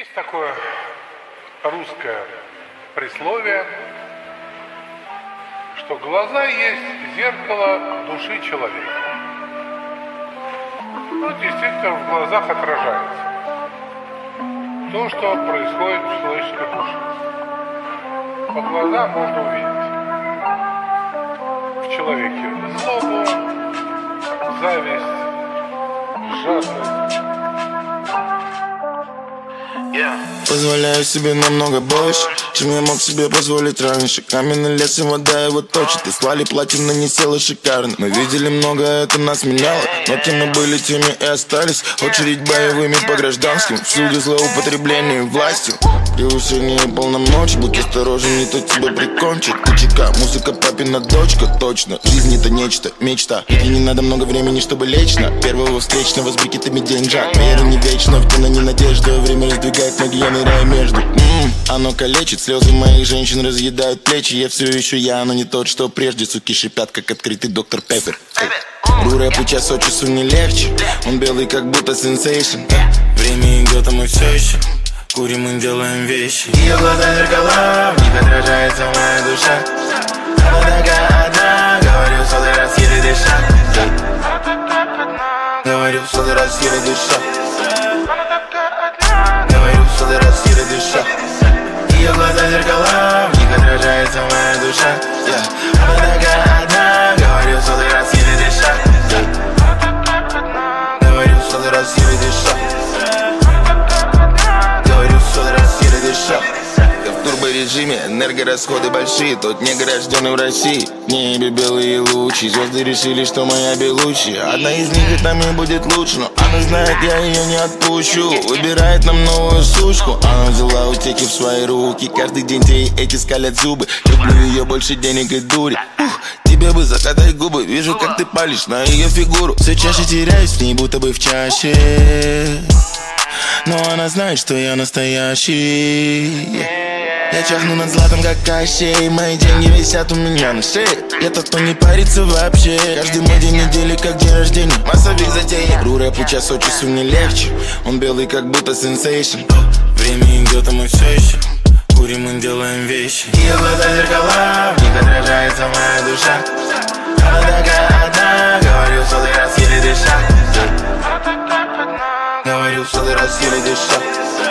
Есть такое русское присловие, что глаза есть зеркало души человека. Ну, действительно, в глазах отражается то, что происходит в человеческой душе. По глазам можно увидеть в человеке злобу, зависть, жадность. Позволяю себе намного больше, чем я мог себе позволить раньше. Каменный лес и вода его точит. И слали платина не села шикарно. Мы видели много, это нас меняло, но тем мы были, теми и остались. Очередь боевыми по гражданским, всюду злоупотребление властью. Превышение полномочий, будь осторожен, не то тебя прикончит. КЧК, музыка папина дочка, точно. Жизнь это нечто, мечта. И не надо много времени, чтобы лечь на первого встречного с брикетами деньжат. Вера не вечна, в тена не надежда. Время раздвигает ноги, я ныряю между. Оно калечит, слезы моих женщин разъедают плечи. Я все еще я, но не тот, что прежде. Суки шипят, как открытый доктор Пеппер. Ру рэпу час от часу не легче. Он белый, как будто сенсейшн. Время идет, а мы все еще курим и делаем вещи. Ее глаза зеркала, в них отражается моя душа. Она такая одна, говорю, в сотый раз еле дыша. Говорю, в сотый раз еле дыша. Говорю, в сотый раз еле дыша. Ее глаза зеркала, в них отражается моя душа. Она такая одна, говорю, в сотый раз еле дыша. Говорю, в сотый раз еле дыша. Я в турборежиме, энергорасходы большие. Тот негр, рожденный в России. В небе белые лучи, звезды решили, что моя белучи. Одна из них и там и будет лучше, но она знает, я ее не отпущу. Выбирает нам новую сучку. Она взяла утеки в свои руки. Каждый день те эти скалят зубы. Люблю ее больше денег и дури. Тебе бы закатай губы. Вижу, как ты палишь на ее фигуру. Все чаще теряюсь в ней, будто бы в чаще. Но она знает, что я настоящий. Я чахну над златом, как Кощей. Мои деньги висят у меня на шее. Я тот, кто не парится вообще. Каждый мой день недели, как день рождения. Массовик затейник. Ру рэпу час от часу не легче. Он белый, как будто сенсейшн. Время идет, а мы все еще курим и делаем вещи. Ее глаза зеркала, в них отражается моя душа. Она такая одна, говорю, в сотый раз еле дыша. Говорю, в сотый раз еле дыша.